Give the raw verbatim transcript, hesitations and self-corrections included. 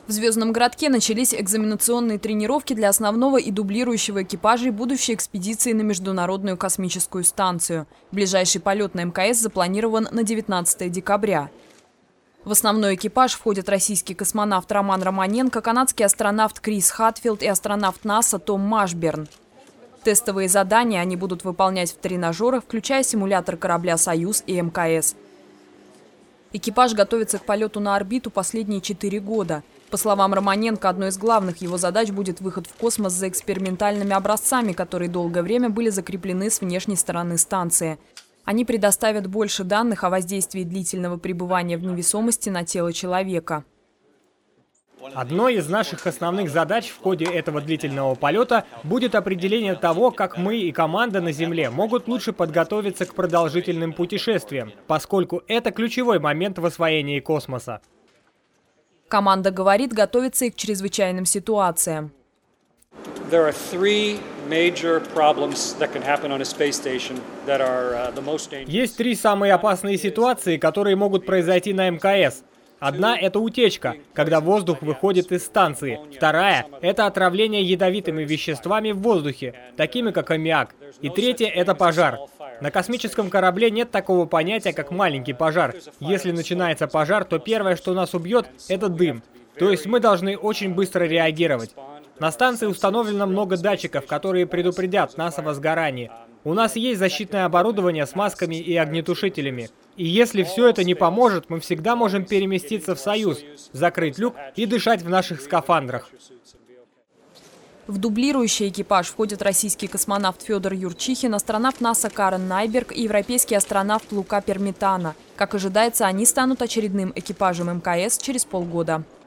В Звездном городке начались экзаменационные тренировки для основного и дублирующего экипажей будущей экспедиции на Международную космическую станцию. Ближайший полет на эм ка эс запланирован на девятнадцатое декабря. В основной экипаж входят российский космонавт Роман Романенко, канадский астронавт Крис Хатфилд и астронавт НАСА Том Машберн. Тестовые задания они будут выполнять в тренажерах, включая симулятор корабля «Союз» и эм ка эс. Экипаж готовится к полету на орбиту последние четыре года. По словам Романенко, одной из главных его задач будет выход в космос за экспериментальными образцами, которые долгое время были закреплены с внешней стороны станции. Они предоставят больше данных о воздействии длительного пребывания в невесомости на тело человека. Одной из наших основных задач в ходе этого длительного полета будет определение того, как мы и команда на Земле могут лучше подготовиться к продолжительным путешествиям, поскольку это ключевой момент в освоении космоса. Команда говорит, готовится и к чрезвычайным ситуациям. Есть три самые опасные ситуации, которые могут произойти на эм ка эс. Одна – это утечка, когда воздух выходит из станции. Вторая – это отравление ядовитыми веществами в воздухе, такими как аммиак. И третья – это пожар. На космическом корабле нет такого понятия, как маленький пожар. Если начинается пожар, то первое, что нас убьет – это дым. То есть мы должны очень быстро реагировать. На станции установлено много датчиков, которые предупредят нас о возгорании. У нас есть защитное оборудование с масками и огнетушителями. И если все это не поможет, мы всегда можем переместиться в «Союз», закрыть люк и дышать в наших скафандрах. В дублирующий экипаж входят российский космонавт Федор Юрчихин, астронавт НАСА Карен Найберг и европейский астронавт Лука Пермитано. Как ожидается, они станут очередным экипажем эм ка эс через полгода.